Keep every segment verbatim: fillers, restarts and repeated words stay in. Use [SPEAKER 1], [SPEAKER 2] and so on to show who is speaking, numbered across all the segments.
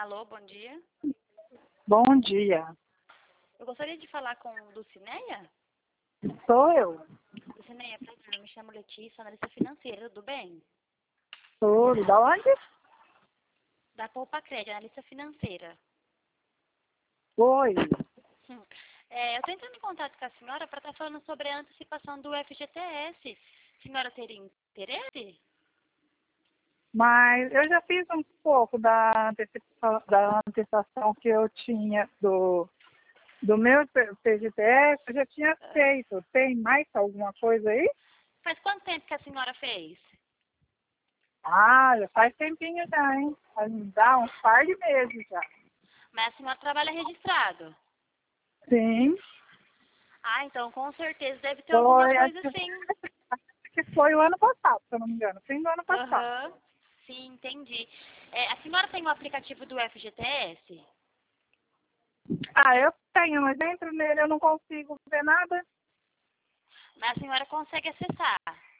[SPEAKER 1] Alô, bom dia.
[SPEAKER 2] Bom dia.
[SPEAKER 1] Eu gostaria de falar com o Dulcineia.
[SPEAKER 2] Sou eu.
[SPEAKER 1] Dulcineia, prazer, eu me chamo Letícia, analista financeira, tudo bem?
[SPEAKER 2] Tudo. Da onde?
[SPEAKER 1] Da Poupa Crédito, analista financeira.
[SPEAKER 2] Oi.
[SPEAKER 1] Hum. É, eu estou entrando em contato com a senhora para estar falando sobre a antecipação do F G T S. A senhora teria interesse?
[SPEAKER 2] Mas eu já fiz um pouco da antecipação, da antecipação que eu tinha do, do meu P G T S, eu já tinha feito. Tem mais alguma coisa aí?
[SPEAKER 1] Faz quanto tempo que a senhora fez?
[SPEAKER 2] Ah, já faz tempinho já, hein? Vai me dar uns par de meses já.
[SPEAKER 1] Mas a senhora trabalha registrado?
[SPEAKER 2] Sim.
[SPEAKER 1] Ah, então com certeza deve ter alguma
[SPEAKER 2] Foi,
[SPEAKER 1] coisa
[SPEAKER 2] acho
[SPEAKER 1] sim.
[SPEAKER 2] que foi o ano passado, se eu não me engano. Fim do ano passado.
[SPEAKER 1] Aham, sim, entendi. É, a senhora tem o aplicativo do F G T S?
[SPEAKER 2] Ah, eu tenho, mas dentro nele eu não consigo ver nada.
[SPEAKER 1] Mas a senhora consegue acessar?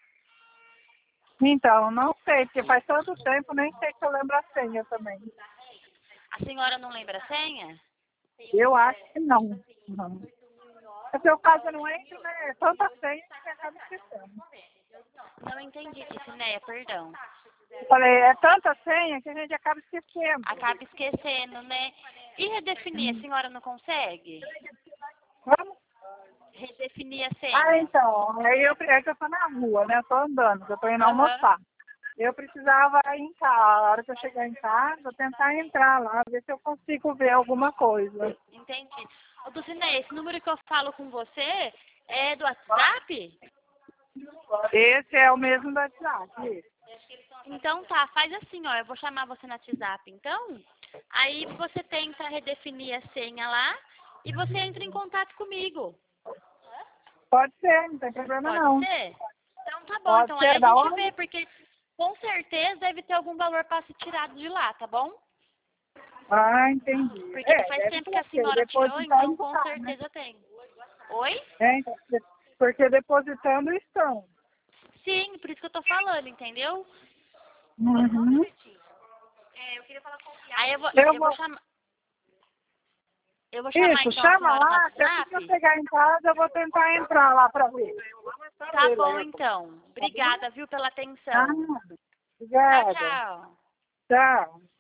[SPEAKER 2] Então, não sei, porque faz tanto tempo, nem sei se eu lembro a senha também.
[SPEAKER 1] A senhora não lembra a senha?
[SPEAKER 2] Eu acho que não. Não. Se o seu caso não entra, né? É tanta senha que você acaba esquecendo.
[SPEAKER 1] Não entendi, Dulcineia, perdão.
[SPEAKER 2] Eu falei, é tanta senha que a gente acaba esquecendo.
[SPEAKER 1] Acaba esquecendo, né? E redefinir, a senhora não consegue?
[SPEAKER 2] Vamos?
[SPEAKER 1] Redefinir a
[SPEAKER 2] Ah,
[SPEAKER 1] senha.
[SPEAKER 2] então, aí eu, é que eu tô na rua, né? Eu tô andando, eu tô indo
[SPEAKER 1] Aham,
[SPEAKER 2] almoçar. Eu precisava ir em casa, a hora que eu chegar em casa, vou tentar entrar lá, ver se eu consigo ver alguma coisa.
[SPEAKER 1] entendi. Ô, Dulcineia, esse número que eu falo com você é do WhatsApp?
[SPEAKER 2] Esse é o mesmo do WhatsApp.
[SPEAKER 1] Então tá, faz assim, ó, eu vou chamar você no WhatsApp, então. Aí você tenta redefinir a senha lá e você entra em contato comigo.
[SPEAKER 2] Pode ser, não tem problema
[SPEAKER 1] Pode
[SPEAKER 2] não.
[SPEAKER 1] ser? Então tá bom,
[SPEAKER 2] Pode
[SPEAKER 1] então aí
[SPEAKER 2] ser,
[SPEAKER 1] a
[SPEAKER 2] da
[SPEAKER 1] gente
[SPEAKER 2] onde?
[SPEAKER 1] vê, porque com certeza deve ter algum valor para ser tirado de lá, tá bom?
[SPEAKER 2] Ah, entendi.
[SPEAKER 1] Porque
[SPEAKER 2] É,
[SPEAKER 1] faz
[SPEAKER 2] deve
[SPEAKER 1] tempo que a
[SPEAKER 2] ter,
[SPEAKER 1] senhora tirou,
[SPEAKER 2] depositando
[SPEAKER 1] então com
[SPEAKER 2] tá, né?
[SPEAKER 1] certeza tem. Oi?
[SPEAKER 2] É, então, porque depositando estão.
[SPEAKER 1] Sim, por isso que eu tô falando, entendeu?
[SPEAKER 2] Uhum.
[SPEAKER 1] Aí eu vou,
[SPEAKER 2] Eu
[SPEAKER 1] eu vou
[SPEAKER 2] vou...
[SPEAKER 1] chamar. Eu vou chamar
[SPEAKER 2] Isso,
[SPEAKER 1] então a
[SPEAKER 2] chama
[SPEAKER 1] senhora no
[SPEAKER 2] lá, que assim que eu
[SPEAKER 1] WhatsApp.
[SPEAKER 2] chegar em casa eu vou tentar entrar lá pra ver.
[SPEAKER 1] Tá bom então. Obrigada, viu, pela
[SPEAKER 2] Ah,
[SPEAKER 1] atenção. Tchau,
[SPEAKER 2] obrigada.
[SPEAKER 1] tchau.
[SPEAKER 2] Tchau.